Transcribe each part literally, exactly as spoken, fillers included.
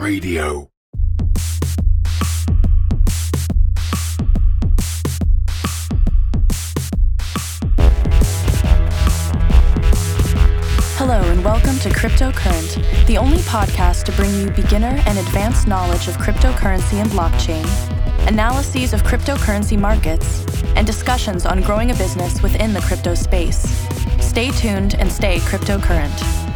Radio. Hello and welcome to Cryptocurrent, the only podcast to bring you beginner and advanced knowledge of cryptocurrency and blockchain, analyses of cryptocurrency markets, and discussions on growing a business within the crypto space. Stay tuned and stay cryptocurrent.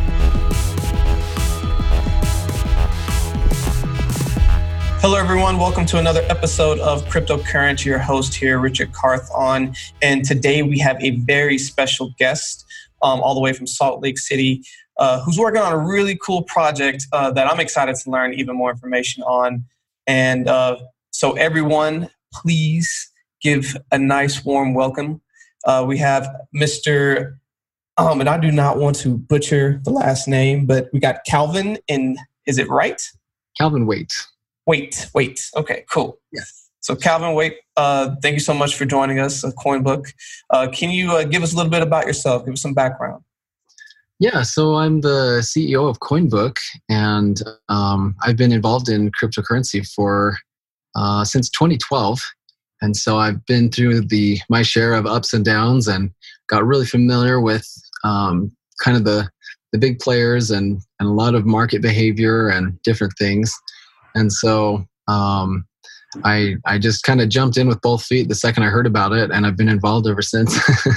Hello, everyone. Welcome to another episode of Cryptocurrent. Your host here, Richard Carthon. And today we have a very special guest um, all the way from Salt Lake City uh, who's working on a really cool project uh, that I'm excited to learn even more information on. And uh, so everyone, please give a nice warm welcome. Uh, we have Mister Um, and I do not want to butcher the last name, but we got Calvin in, is it right? Calvin Waite. Wait, wait. Okay, cool. Yes. So Calvin Waite, uh, thank you so much for joining us, uh, CoinBook. Uh, can you uh, give us a little bit about yourself? Give us some background. Yeah, so I'm the C E O of CoinBook, and um, I've been involved in cryptocurrency for uh, since twenty twelve. And so I've been through the my share of ups and downs and got really familiar with um, kind of the, the big players and, and a lot of market behavior and different things. And so um, I I just kind of jumped in with both feet the second I heard about it, and I've been involved ever since.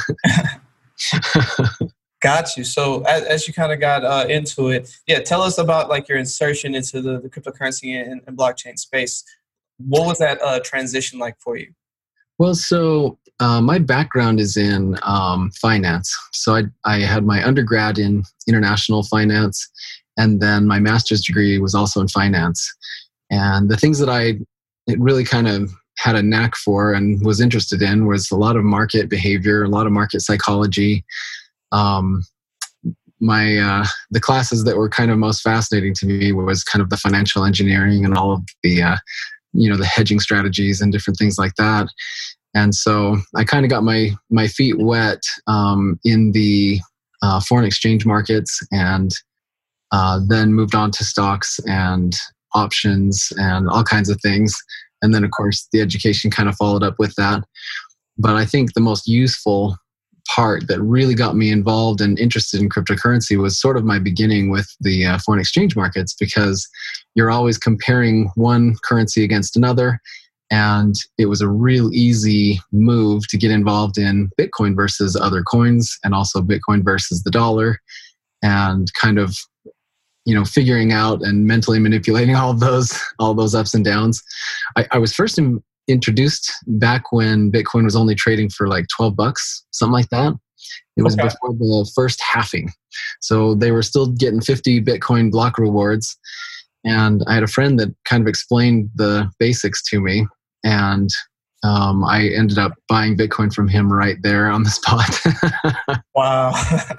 Got you. So as, as you kind of got uh, into it, yeah, tell us about like your insertion into the, the cryptocurrency and, and blockchain space. What was that uh, transition like for you? Well, so uh, my background is in um, finance. So I, I had my undergrad in international finance, and then my master's degree was also in finance. And the things that I it really kind of had a knack for and was interested in was a lot of market behavior, a lot of market psychology. Um, my uh, the classes that were kind of most fascinating to me was kind of the financial engineering and all of the uh, you know the hedging strategies and different things like that. And so I kind of got my my feet wet um, in the uh, foreign exchange markets, and uh, then moved on to stocks and options and all kinds of things. And then, of course, the education kind of followed up with that. But I think the most useful part that really got me involved and interested in cryptocurrency was sort of my beginning with the uh, foreign exchange markets, because you're always comparing one currency against another. And it was a real easy move to get involved in Bitcoin versus other coins, and also Bitcoin versus the dollar, and kind of you know, figuring out and mentally manipulating all of those, all those ups and downs. I, I was first in, introduced back when Bitcoin was only trading for like twelve bucks, something like that. It was okay. Before the first halving. So they were still getting fifty Bitcoin block rewards. And I had a friend that kind of explained the basics to me. And um, I ended up buying Bitcoin from him right there on the spot. Wow.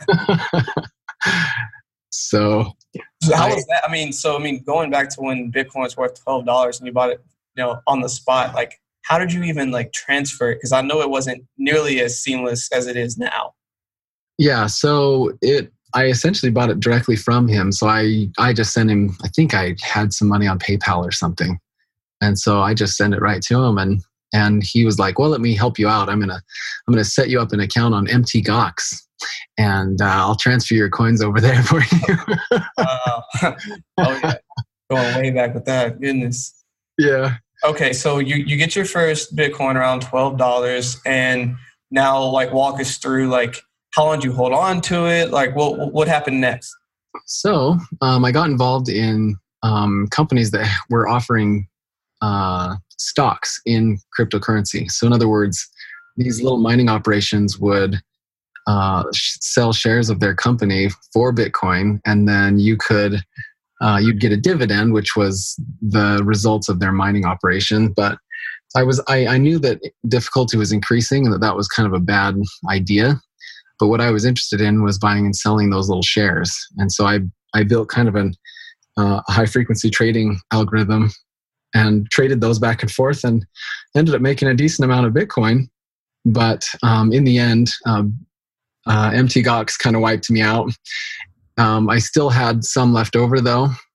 So, so how I, was that? I mean, so I mean, going back to when Bitcoin was worth twelve dollars and you bought it, you know, on the spot, like, how did you even like transfer it? Because I know it wasn't nearly as seamless as it is now. Yeah, so it, I essentially bought it directly from him. So I, I just sent him. I think I had some money on PayPal or something, and so I just sent it right to him, and and he was like, "Well, let me help you out. I'm gonna, I'm gonna set you up an account on Mt. Gox. And uh, I'll transfer your coins over there for you." Wow. Oh, yeah. Going way back with that. Goodness. Yeah. Okay, so you, you get your first Bitcoin around twelve dollars, and now, like, walk us through, like, how long did you hold on to it? Like, what what happened next? So um, I got involved in um, companies that were offering uh, stocks in cryptocurrency. So in other words, these little mining operations would Uh, sell shares of their company for Bitcoin, and then you could uh, you'd get a dividend, which was the results of their mining operation. But I was I, I knew that difficulty was increasing and that that was kind of a bad idea. But what I was interested in was buying and selling those little shares, and so I I built kind of an, uh, a high frequency trading algorithm and traded those back and forth, and ended up making a decent amount of Bitcoin. But um, in the end, um, Uh, Mt. Gox kind of wiped me out. Um, I still had some left over though,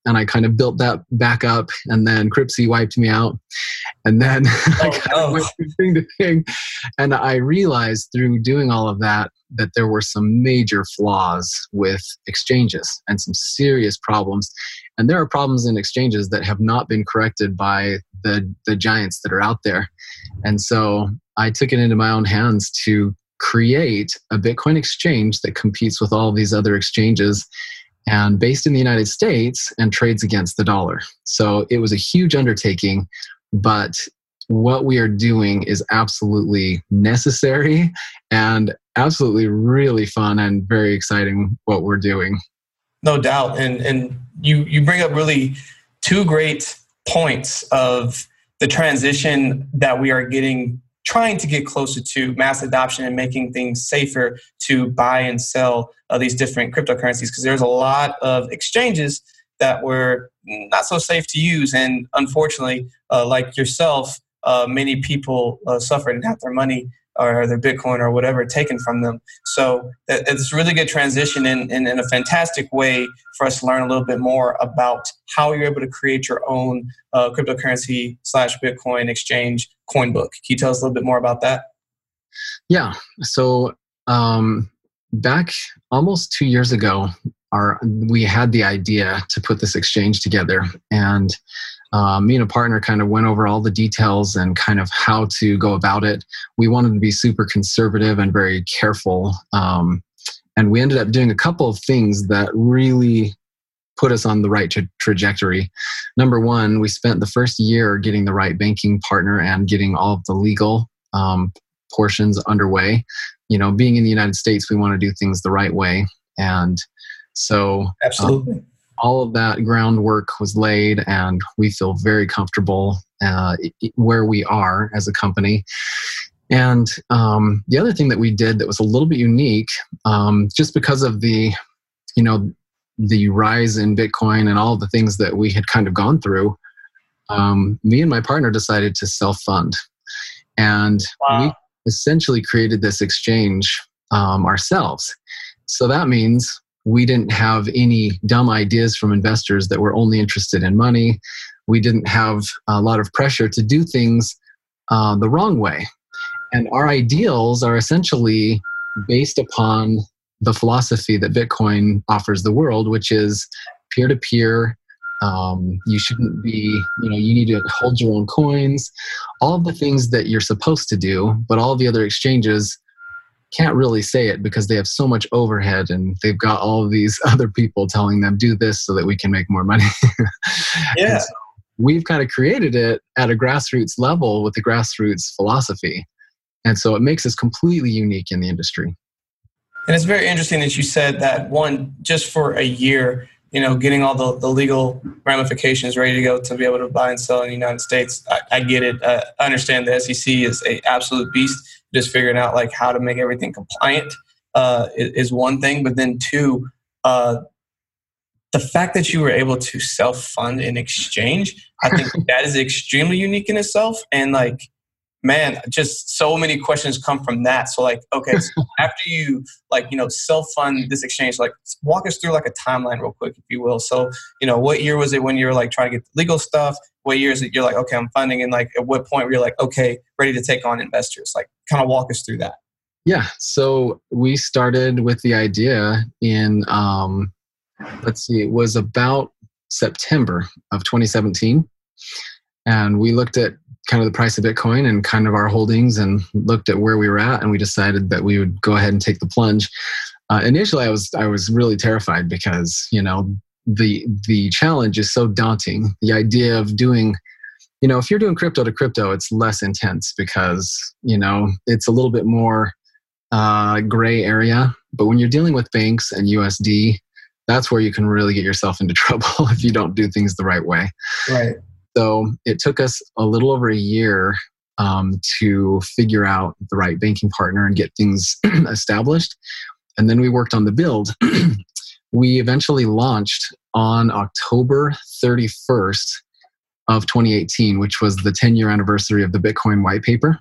and I kind of built that back up, and then Cryptsy wiped me out. And then Oh, I kind no. of went from thing to thing. And I realized through doing all of that, that there were some major flaws with exchanges and some serious problems. And there are problems in exchanges that have not been corrected by the, the giants that are out there. And so I took it into my own hands to create a Bitcoin exchange that competes with all these other exchanges and based in the United States and trades against the dollar. So it was a huge undertaking, but what we are doing is absolutely necessary and absolutely really fun and very exciting what we're doing. No doubt. And and you you bring up really two great points of the transition that we are getting, trying to get closer to mass adoption and making things safer to buy and sell uh, these different cryptocurrencies, because there's a lot of exchanges that were not so safe to use. And unfortunately, uh, like yourself, uh, many people uh, suffered and had their money or their Bitcoin or whatever taken from them. So that, it's a really good transition in, in, in a fantastic way for us to learn a little bit more about how you're able to create your own uh, cryptocurrency slash Bitcoin exchange Coinbook. Can you tell us a little bit more about that? Yeah. So um, back almost two years ago, our we had the idea to put this exchange together, and Uh, me and a partner kind of went over all the details and kind of how to go about it. We wanted to be super conservative and very careful. Um, and we ended up doing a couple of things that really put us on the right tra- trajectory. Number one, we spent the first year getting the right banking partner and getting all of the legal um, portions underway. You know, being in the United States, we want to do things the right way. And so Absolutely. Um, all of that groundwork was laid, and we feel very comfortable uh, where we are as a company. And um, the other thing that we did that was a little bit unique, um, just because of the, you know, the rise in Bitcoin and all of the things that we had kind of gone through, um, me and my partner decided to self-fund. And Wow. we essentially created this exchange um, ourselves. So that means we didn't have any dumb ideas from investors that were only interested in money. We didn't have a lot of pressure to do things uh, the wrong way. And our ideals are essentially based upon the philosophy that Bitcoin offers the world, which is peer-to-peer. Um, you shouldn't be, you know, you need to hold your own coins, all of the things that you're supposed to do, but all the other exchanges can't really say it because they have so much overhead and they've got all of these other people telling them do this so that we can make more money. Yeah. So we've kind of created it at a grassroots level with the grassroots philosophy. And so it makes us completely unique in the industry. And it's very interesting that you said that, one, just for a year, you know, getting all the, the legal ramifications ready to go to be able to buy and sell in the United States. I, I get it. Uh, I understand the S E C is an absolute beast. Just figuring out like how to make everything compliant uh, is, is one thing. But then two, uh, the fact that you were able to self-fund in exchange, I think that is extremely unique in itself. And like, man, just so many questions come from that. So like, okay, so after you like, you know, self-fund this exchange, like walk us through like a timeline real quick, if you will. So, you know, what year was it when you were like trying to get the legal stuff? What year is it you're like, okay, I'm funding? And like, at what point were you like, okay, ready to take on investors? Like kind of walk us through that. Yeah. So we started with the idea in, um, let's see, it was about September of twenty seventeen. And we looked at kind of the price of Bitcoin and kind of our holdings and looked at where we were at, and we decided that we would go ahead and take the plunge. Uh, initially, I was I was really terrified because, you know, the the challenge is so daunting. The idea of doing, you know, if you're doing crypto to crypto, it's less intense because, you know, it's a little bit more uh, gray area. But when you're dealing with banks and U S D, that's where you can really get yourself into trouble if you don't do things the right way. Right. So it took us a little over a year um, to figure out the right banking partner and get things established. And then we worked on the build. We eventually launched on October thirty-first of twenty eighteen, which was the ten-year anniversary of the Bitcoin white paper.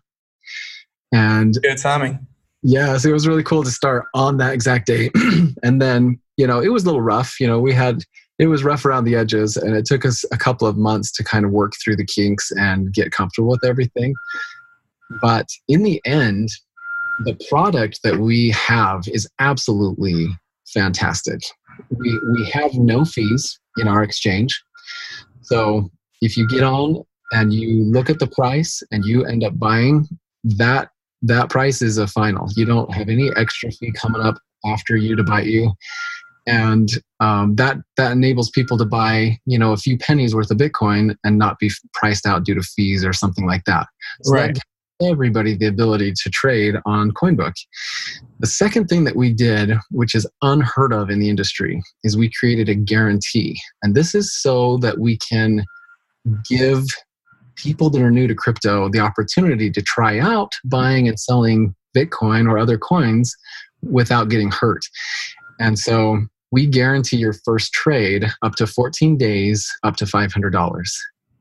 And good timing. Yeah, so it was really cool to start on that exact date. And then, you know, it was a little rough. You know, we had it was rough around the edges, and it took us a couple of months to kind of work through the kinks and get comfortable with everything. But in the end, the product that we have is absolutely fantastic. We we have no fees in our exchange. So if you get on and you look at the price and you end up buying, that that price is a final. You don't have any extra fee coming up after you to buy you. And um, that that enables people to buy, you know, a few pennies worth of Bitcoin and not be priced out due to fees or something like that. So right. that gives everybody the ability to trade on CoinBook. The second thing that we did, which is unheard of in the industry, is we created a guarantee. And this is so that we can give people that are new to crypto the opportunity to try out buying and selling Bitcoin or other coins without getting hurt. And so we guarantee your first trade up to fourteen days, up to five hundred dollars.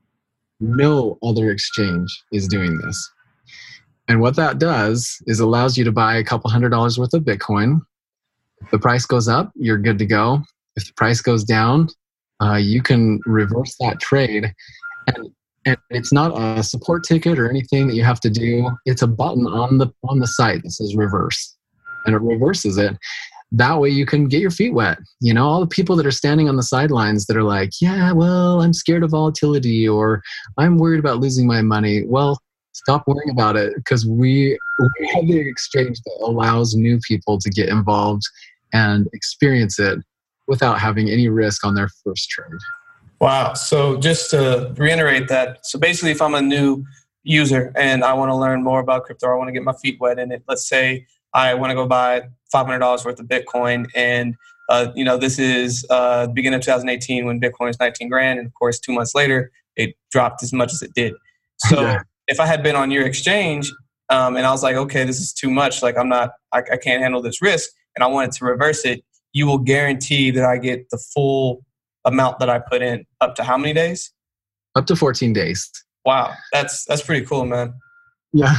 No other exchange is doing this. And what that does is allows you to buy a couple hundred dollars worth of Bitcoin. If the price goes up, you're good to go. If the price goes down, uh, you can reverse that trade. And, and it's not a support ticket or anything that you have to do. It's a button on the on the site that says reverse. And it reverses it. That way you can get your feet wet. You know, all the people that are standing on the sidelines that are like, yeah, well, I'm scared of volatility, or I'm worried about losing my money. Well, stop worrying about it, because we, we have the exchange that allows new people to get involved and experience it without having any risk on their first trade. Wow. So just to reiterate that, so basically if I'm a new user and I want to learn more about crypto, or I want to get my feet wet in it, let's say I want to go buy five hundred dollars worth of Bitcoin, and uh, you know, this is uh, the beginning of two thousand eighteen when Bitcoin was nineteen grand, and of course two months later it dropped as much as it did. So yeah. If I had been on your exchange um, and I was like, okay, this is too much, like I'm not, I, I can't handle this risk, and I wanted to reverse it, you will guarantee that I get the full amount that I put in up to how many days? Up to fourteen days. Wow, that's that's pretty cool, man. Yeah.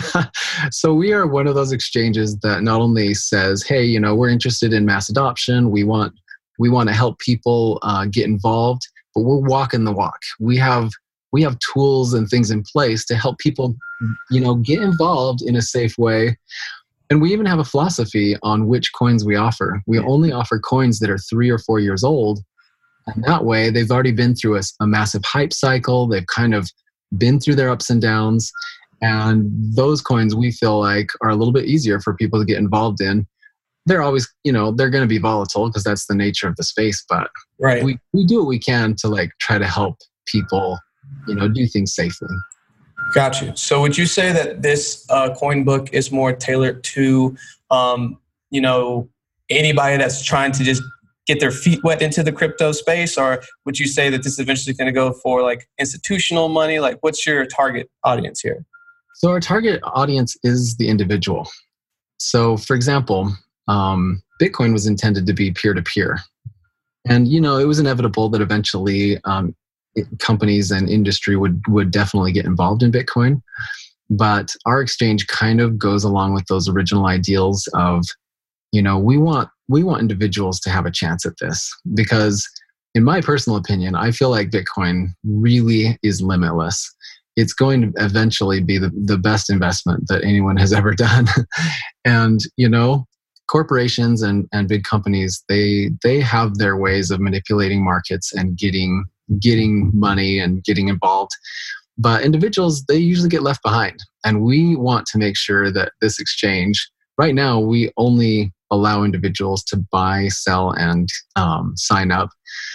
So we are one of those exchanges that not only says, hey, you know, we're interested in mass adoption. We want we want to help people uh, get involved, but we're walking the walk. We have we have tools and things in place to help people, you know, get involved in a safe way. And we even have a philosophy on which coins we offer. We only offer coins that are three or four years old. And that way they've already been through a, a massive hype cycle. They've kind of been through their ups and downs. And those coins we feel like are a little bit easier for people to get involved in. They're always, you know, they're going to be volatile because that's the nature of the space. But right. we, we do what we can to like try to help people, you know, do things safely. Got you. So would you say that this uh, coin book is more tailored to, um, you know, anybody that's trying to just get their feet wet into the crypto space? Or would you say that this is eventually going to go for like institutional money? Like what's your target audience here? So our target audience is the individual. So for example, um, Bitcoin was intended to be peer-to-peer. And, you know, it was inevitable that eventually um, it, companies and industry would, would definitely get involved in Bitcoin. But our exchange kind of goes along with those original ideals of, you know, we want we want individuals to have a chance at this. Because in my personal opinion, I feel like Bitcoin really is limitless. It's going to eventually be the, the best investment that anyone has ever done. And, you know, corporations and, and big companies, they they have their ways of manipulating markets and getting getting money and getting involved. But individuals, they usually get left behind. And we want to make sure that this exchange, right now, we only allow individuals to buy, sell, and um, sign up.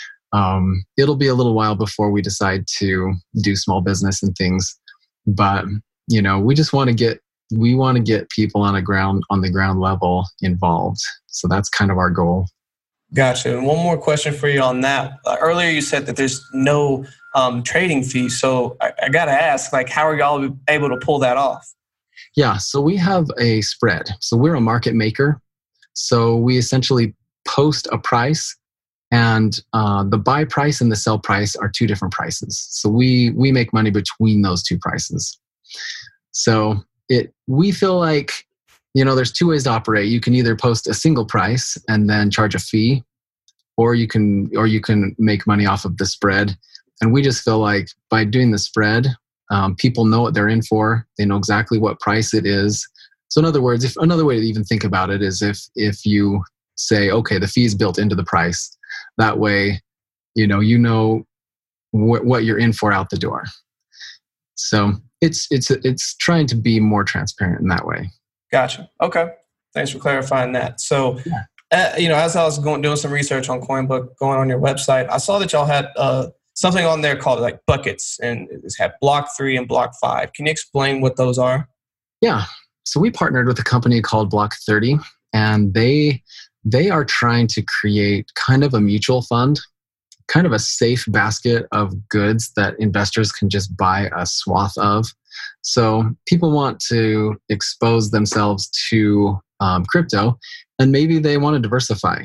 Um, it'll be a little while before we decide to do small business and things, but you know, we just want to get we want to get people on a ground on the ground level involved. So that's kind of our goal. Gotcha. And one more question for you on that. Uh, earlier, you said that there's no um, trading fee. So I, I got to ask, like, how are y'all able to pull that off? Yeah. So we have a spread. So we're a market maker. So we essentially post a price. And uh, the buy price and the sell price are two different prices. So we we make money between those two prices. So it we feel like, you know, there's two ways to operate. You can either post a single price and then charge a fee, or you can or you can make money off of the spread. And we just feel like by doing the spread, um, people know what they're in for. They know exactly what price it is. So in other words, if another way to even think about it is if if you say, okay, the fee is built into the price. That way, you know, you know wh- what you're in for out the door. So it's it's it's trying to be more transparent in that way. Gotcha. Okay. Thanks for clarifying that. So, yeah. uh, you know, as I was going doing some research on CoinBook, going on your website, I saw that y'all had uh, something on there called like buckets, and it's had block three and block five. Can you explain what those are? Yeah. So we partnered with a company called Block thirty, and they they are trying to create kind of a mutual fund, kind of a safe basket of goods that investors can just buy a swath of. So people want to expose themselves to um, crypto, and maybe they want to diversify.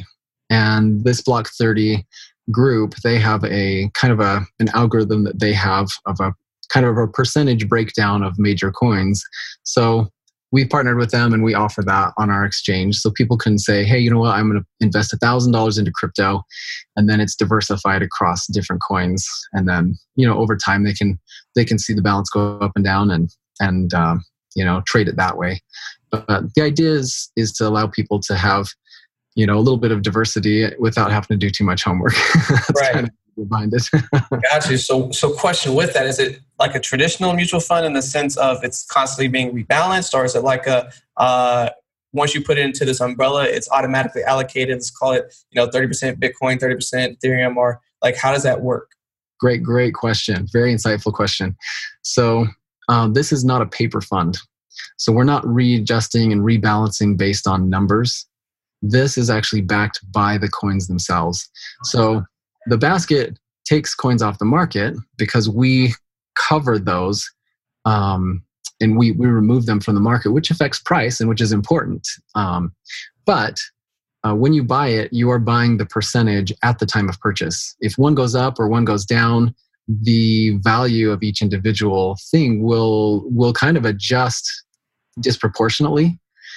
And this Block thirty group, they have a kind of a an algorithm that they have of a kind of a percentage breakdown of major coins. So we partnered with them and we offer that on our exchange. So people can say, hey, you know what, I'm going to invest one thousand dollars into crypto, and then it's diversified across different coins. And then, you know, over time they can they can see the balance go up and down and, and uh, you know, trade it that way. But uh, the idea is, is to allow people to have, you know, a little bit of diversity without having to do too much homework. That's right. Kind of behind it. Gotcha. So, so question with that, is it like a traditional mutual fund in the sense of it's constantly being rebalanced, or is it like a, uh, once you put it into this umbrella, it's automatically allocated? Let's call it, you know, thirty percent Bitcoin, thirty percent Ethereum, or like, how does that work? Great, great question. Very insightful question. So um, this is not a paper fund. So we're not readjusting and rebalancing based on numbers. This is actually backed by the coins themselves. So the basket takes coins off the market because we cover those um, and we, we remove them from the market, which affects price and which is important. Um, but uh, when you buy it, you are buying the percentage at the time of purchase. If one goes up or one goes down, the value of each individual thing will will kind of adjust disproportionately.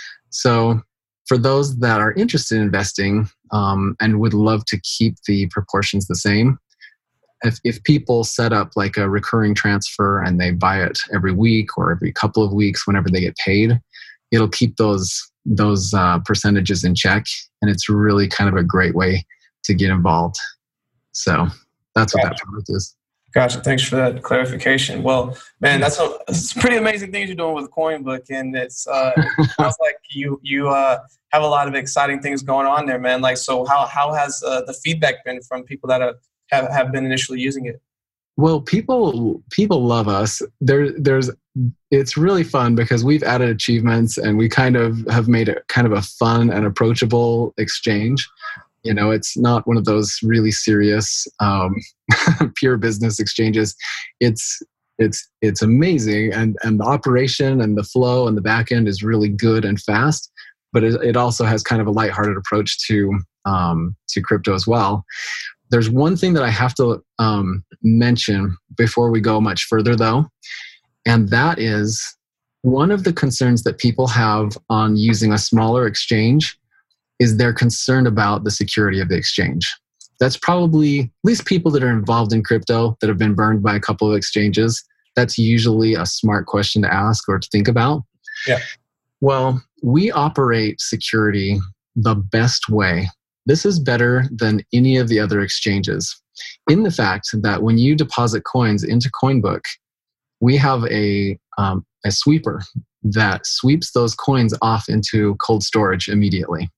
So for those that are interested in investing um, and would love to keep the proportions the same, if, if people set up like a recurring transfer and they buy it every week or every couple of weeks whenever they get paid, it'll keep those those uh, percentages in check. And it's really kind of a great way to get involved. So that's what that product is. Gotcha. Thanks for that clarification. Well, man, that's a, it's pretty amazing things you're doing with CoinBook, and it's uh, it sounds like you you uh, have a lot of exciting things going on there, man. Like, so how how has uh, the feedback been from people that have, have have been initially using it? Well, people people love us. There there's it's really fun because we've added achievements and we kind of have made it kind of a fun and approachable exchange. You know, it's not one of those really serious, um, pure business exchanges. It's it's it's amazing, and and the operation and the flow and the back end is really good and fast. But it, it also has kind of a lighthearted approach to um, to crypto as well. There's one thing that I have to um, mention before we go much further, though, and that is one of the concerns that people have on using a smaller exchange is they're concerned about the security of the exchange. That's probably, at least people that are involved in crypto that have been burned by a couple of exchanges, that's usually a smart question to ask or to think about. Yeah. Well, we operate security the best way. This is better than any of the other exchanges in the fact that when you deposit coins into CoinBook, we have a, um, a sweeper that sweeps those coins off into cold storage immediately.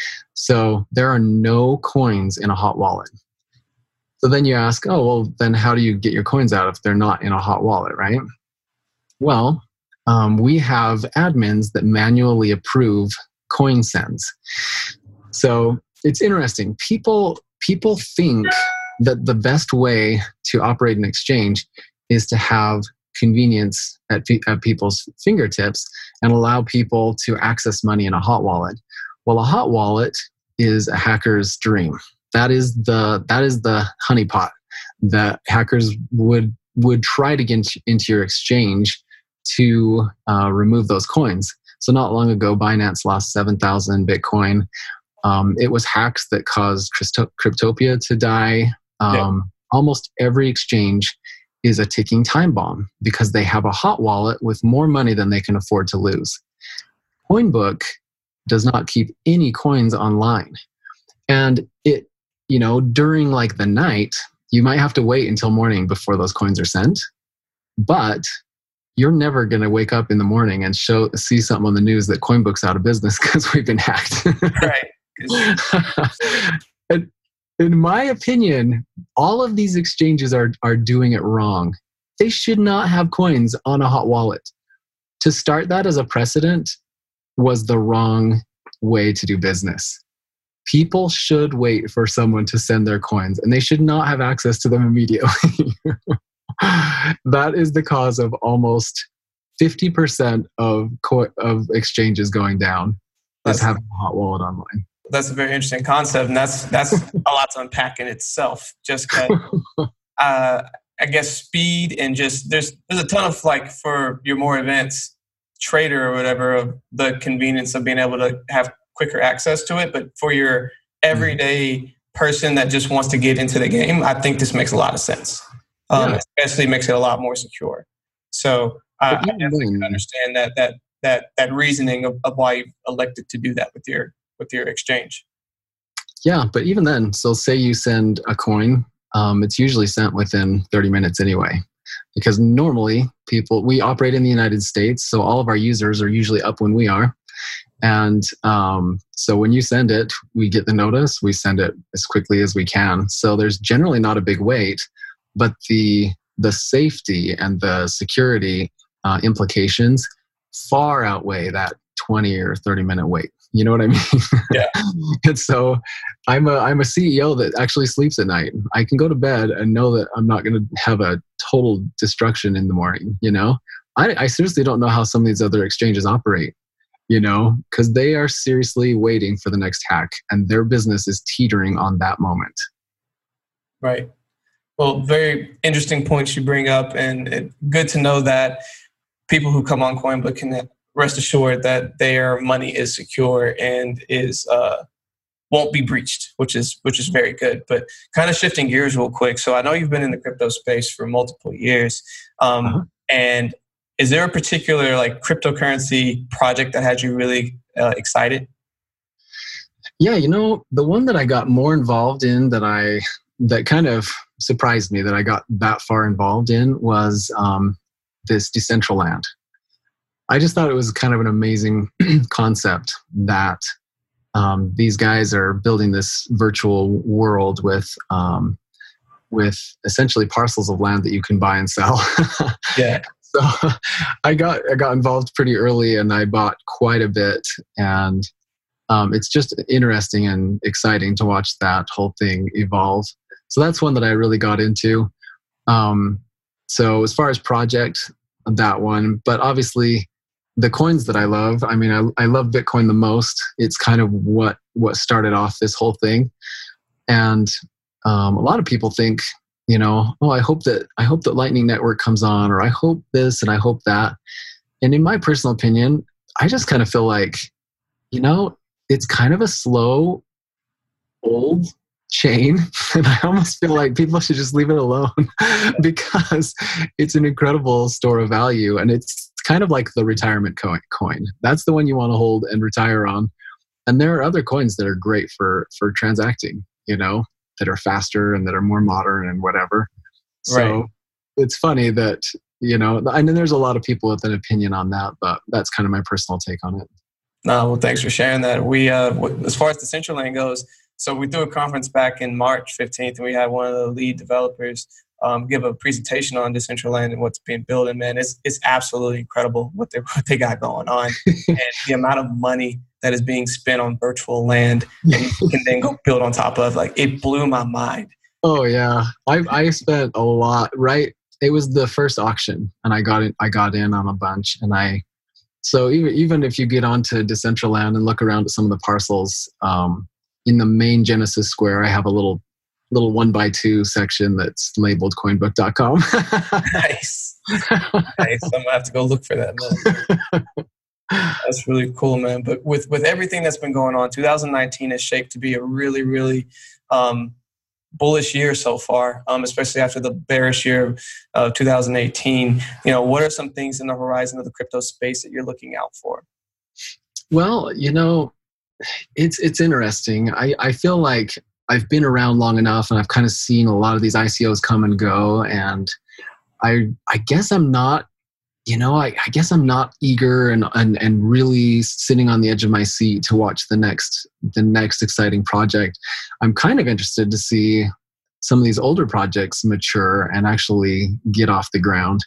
So there are no coins in a hot wallet. So then you ask, oh, well, then how do you get your coins out if they're not in a hot wallet, right? Well, um, we have admins that manually approve coin sends. So it's interesting. People, people think that the best way to operate an exchange is to have convenience at, at people's fingertips and allow people to access money in a hot wallet. Well, a hot wallet is a hacker's dream. That is the that is the honeypot that hackers would would try to get into your exchange to uh, remove those coins. So not long ago, Binance lost seven thousand Bitcoin. Um, it was hacks that caused Christo- Cryptopia to die. Um, yeah. Almost every exchange is a ticking time bomb because they have a hot wallet with more money than they can afford to lose. Coinbook does not keep any coins online. And it, you know, during like the night, you might have to wait until morning before those coins are sent. But you're never going to wake up in the morning and show see something on the news that Coinbook's out of business because we've been hacked. Right. And in my opinion, all of these exchanges are are doing it wrong. They should not have coins on a hot wallet. To start that as a precedent was the wrong way to do business. People should wait for someone to send their coins, and they should not have access to them immediately. That is the cause of almost fifty percent of co- of exchanges going down, is having a hot wallet online. That's a very interesting concept, and that's that's a lot to unpack in itself. Just because, uh, I guess speed and just there's there's a ton of like for your more advanced trader or whatever of the convenience of being able to have quicker access to it. But for your everyday person that just wants to get into the game, I think this makes a lot of sense. Um, yeah. Especially makes it a lot more secure. So uh, I definitely can understand that that that that reasoning of, of why you elected to do that with your with your exchange. Yeah, but even then, so say you send a coin, um, it's usually sent within thirty minutes anyway. Because normally people, we operate in the United States, so all of our users are usually up when we are. And um, so when you send it, we get the notice, we send it as quickly as we can. So there's generally not a big wait, but the the safety and the security uh, implications far outweigh that twenty or thirty minute wait. You know what I mean? Yeah. And so I'm a I'm a C E O that actually sleeps at night. I can go to bed and know that I'm not going to have a total destruction in the morning. You know, I, I seriously don't know how some of these other exchanges operate. You know, because they are seriously waiting for the next hack, and their business is teetering on that moment. Right. Well, very interesting points you bring up, and it, good to know that people who come on Coinbook can rest assured that their money is secure and is uh, won't be breached, which is which is very good. But kind of shifting gears real quick. So I know you've been in the crypto space for multiple years, um, uh-huh. and is there a particular like cryptocurrency project that had you really uh, excited? Yeah, you know, the one that I got more involved in that I that kind of surprised me that I got that far involved in was um, this Decentraland. I just thought it was kind of an amazing concept that um, these guys are building this virtual world with um, with essentially parcels of land that you can buy and sell. Yeah. So I got I got involved pretty early, and I bought quite a bit, and um, it's just interesting and exciting to watch that whole thing evolve. So that's one that I really got into. Um, so as far as project, that one, but obviously the coins that I love, I mean, I, I love Bitcoin the most. It's kind of what what started off this whole thing, and um, a lot of people think, you know, oh, I hope that I hope that Lightning Network comes on, or I hope this and I hope that. And in my personal opinion, I just kind of feel like, you know, it's kind of a slow, old chain, and I almost feel like people should just leave it alone because it's an incredible store of value, and it's kind of like the retirement coin. Coin. That's the one you want to hold and retire on. And there are other coins that are great for for transacting, you know, that are faster and that are more modern and whatever. So right. It's funny that, you know, I know there's a lot of people with an opinion on that, but that's kind of my personal take on it. No, well, thanks for sharing that. We, uh, as far as Decentraland goes, so we threw a conference back in March fifteenth, and we had one of the lead developers um, give a presentation on Decentraland and what's being built. And man, it's it's absolutely incredible what they what they got going on, and the amount of money that is being spent on virtual land, and you can then go build on top of. Like, it blew my mind. Oh yeah, I I spent a lot. Right, it was the first auction, and I got in. I got in on a bunch, and I. So even even if you get onto Decentraland and look around at some of the parcels. Um, In the main Genesis Square, I have a little little one by two section that's labeled coinbook dot com. Nice. Nice. I'm going to have to go look for that now. That's really cool, man. But with, with everything that's been going on, two thousand nineteen is shaped to be a really, really um, bullish year so far, um, especially after the bearish year of two thousand eighteen. You know, what are some things in the horizon of the crypto space that you're looking out for? Well, you know, it's it's interesting. I, I feel like I've been around long enough and I've kind of seen a lot of these I C Os come and go. And I I guess I'm not, you know, I, I guess I'm not eager and, and and really sitting on the edge of my seat to watch the next the next exciting project. I'm kind of interested to see some of these older projects mature and actually get off the ground.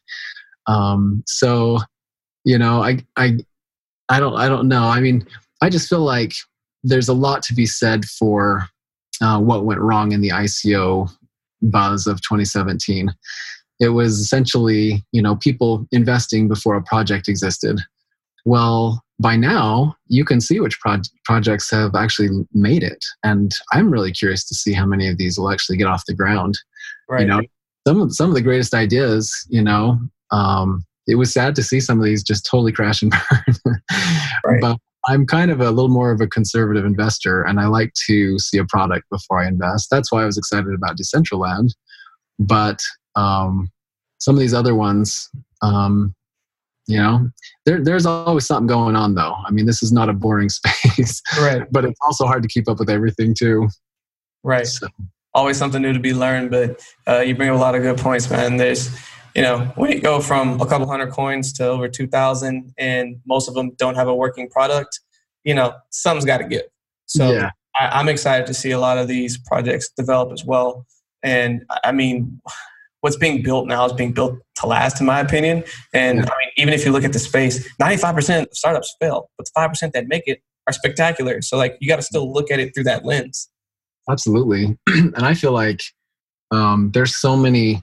Um, so, you know, I I I don't I don't know. I mean, I just feel like there's a lot to be said for uh, what went wrong in the I C O buzz of twenty seventeen. It was essentially, you know, people investing before a project existed. Well, by now, you can see which pro- projects have actually made it. And I'm really curious to see how many of these will actually get off the ground. Right. You know, some of, some of the greatest ideas, you know, um, it was sad to see some of these just totally crash and burn. Right. But I'm kind of a little more of a conservative investor, and I like to see a product before I invest. That's why I was excited about Decentraland. But um, some of these other ones, um, you know, there, there's always something going on, though. I mean, this is not a boring space, Right. But it's also hard to keep up with everything, too. Right. So. Always something new to be learned, but uh, you bring up a lot of good points, man. There's, you know, when you go from a couple hundred coins to over two thousand and most of them don't have a working product, you know, something's got to give. So yeah. I, I'm excited to see a lot of these projects develop as well. And I mean, what's being built now is being built to last, in my opinion. And yeah. I mean, even if you look at the space, ninety-five percent of startups fail, but the five percent that make it are spectacular. So like, you got to still look at it through that lens. Absolutely. And I feel like um, there's so many,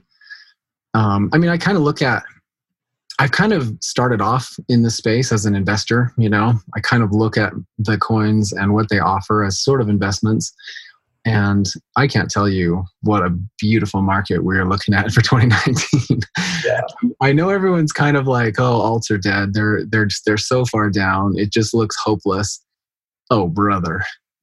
um, I mean, I kind of look at, I've kind of started off in this space as an investor, you know, I kind of look at the coins and what they offer as sort of investments. And I can't tell you what a beautiful market we're looking at for twenty nineteen. Yeah. I know everyone's kind of like, oh, alts are dead. They're, they're, just, they're so far down. It just looks hopeless. Oh, brother.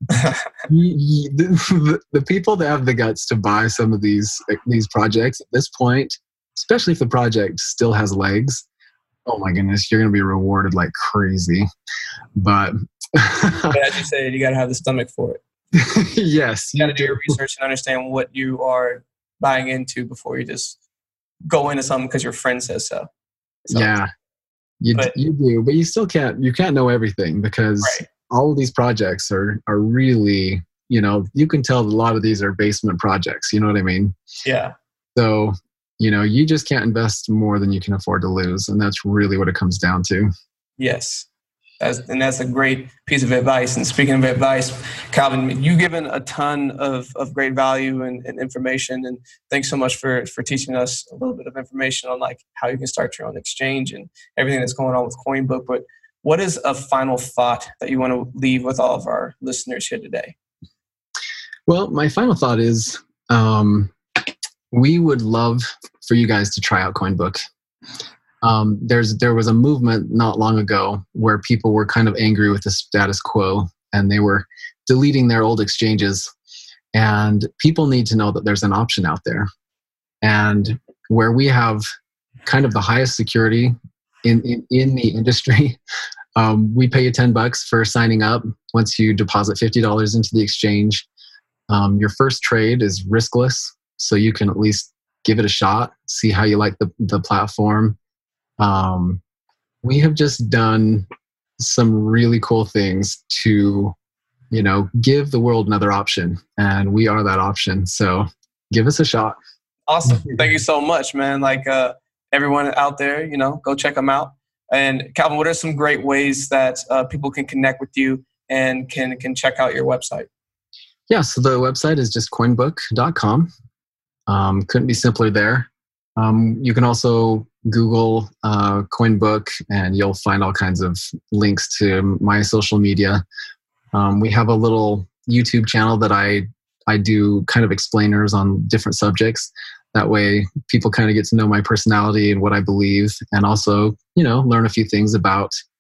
the, the, the people that have the guts to buy some of these, these projects at this point, especially if the project still has legs, oh my goodness, you're going to be rewarded like crazy. But but as you say, you got to have the stomach for it. Yes. You got to do your research and understand what you are buying into before you just go into something because your friend says so. so yeah, you, but, you do, but you still can't, you can't know everything because right. all of these projects are, are really, you know, you can tell a lot of these are basement projects. You know what I mean? Yeah. So, you know, you just can't invest more than you can afford to lose. And that's really what it comes down to. Yes. That's, and that's a great piece of advice. And speaking of advice, Calvin, you've given a ton of, of great value and, and information. And thanks so much for, for teaching us a little bit of information on like how you can start your own exchange and everything that's going on with CoinBook. But what is a final thought that you want to leave with all of our listeners here today? Well, my final thought is um, we would love for you guys to try out CoinBook. Um, there's there was a movement not long ago where people were kind of angry with the status quo and they were deleting their old exchanges. And people need to know that there's an option out there. And where we have kind of the highest security in, in, in the industry, um, we pay you ten bucks for signing up. Once you deposit fifty dollars into the exchange, um, your first trade is riskless. So you can at least give it a shot, see how you like the, the platform. Um, we have just done some really cool things to, you know, give the world another option, and we are that option. So give us a shot. Awesome. Thank you so much, man. Like, uh, everyone out there, you know, go check them out. And Calvin, what are some great ways that uh, people can connect with you and can, can check out your website? Yeah. So the website is just coinbook dot com. Um, couldn't be simpler there. Um, you can also Google uh, CoinBook and you'll find all kinds of links to my social media. Um, we have a little YouTube channel that I, I do kind of explainers on different subjects. That way people kind of get to know my personality and what I believe, and also, you know, learn a few things about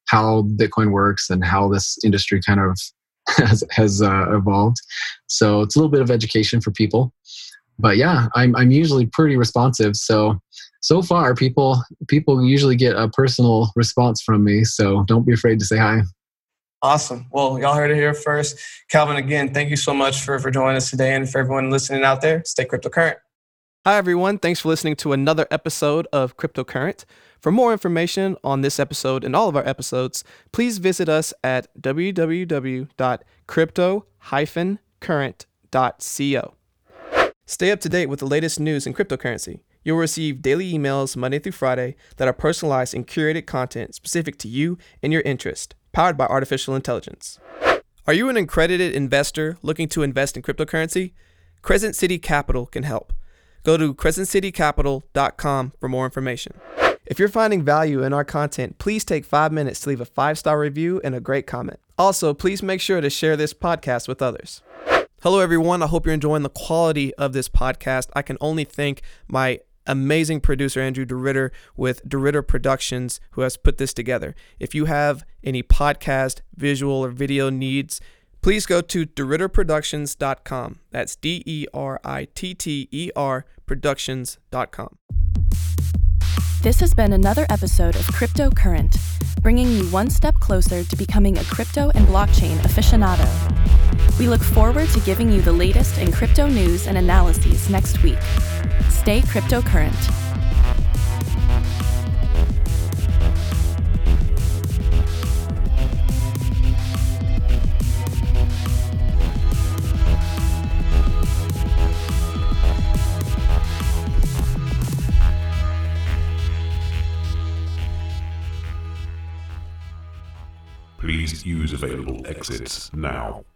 how Bitcoin works and how this industry kind of has, has uh, evolved. So it's a little bit of education for people. But yeah, I'm I'm usually pretty responsive. So so far, people people usually get a personal response from me. So don't be afraid to say hi. Awesome. Well, y'all heard it here first. Calvin, again, thank you so much for, for joining us today, and for everyone listening out there, stay cryptocurrent. Hi, everyone. Thanks for listening to another episode of Cryptocurrent. For more information on this episode and all of our episodes, please visit us at w w w dot crypto dash current dot co. Stay up to date with the latest news in cryptocurrency. You'll receive daily emails Monday through Friday that are personalized and curated content specific to you and your interest, powered by artificial intelligence. Are you an accredited investor looking to invest in cryptocurrency? Crescent City Capital can help. Go to crescent city capital dot com for more information. If you're finding value in our content, please take five minutes to leave a five-star review and a great comment. Also, please make sure to share this podcast with others. Hello, everyone. I hope you're enjoying the quality of this podcast. I can only thank my amazing producer, Andrew DeRitter, with DeRitter Productions, who has put this together. If you have any podcast, visual, or video needs, please go to deritter productions dot com. That's D E R I T T E R productions dot com. This has been another episode of Cryptocurrent, bringing you one step closer to becoming a crypto and blockchain aficionado. We look forward to giving you the latest in crypto news and analyses next week. Stay cryptocurrent. Please use available exits now.